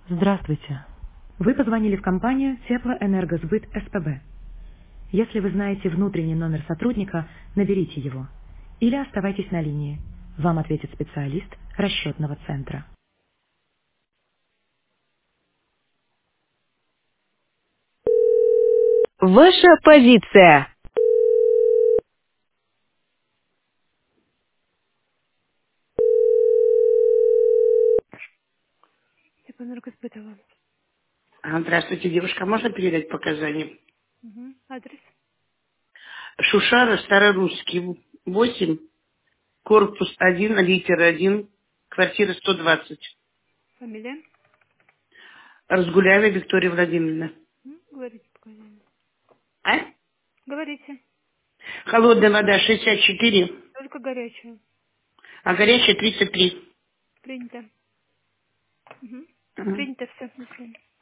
Здравствуйте. Вы позвонили в компанию Теплоэнергосбыт СПБ. Если вы знаете внутренний номер сотрудника, наберите его. Или оставайтесь на линии. Вам ответит специалист расчетного центра. Ваша позиция. Энергосбытово. Здравствуйте, девушка. Можно передать показания? Угу. Адрес, Шушара, Старорусский, 8, корпус 1, литера 1, квартира 120. фамилия. Разгуляева Виктория Владимировна. Говорите показания. А? Говорите. Холодная вода 64, Только горячую. а горячая 33. Принято. Угу. Ага. Принято все. До свидания.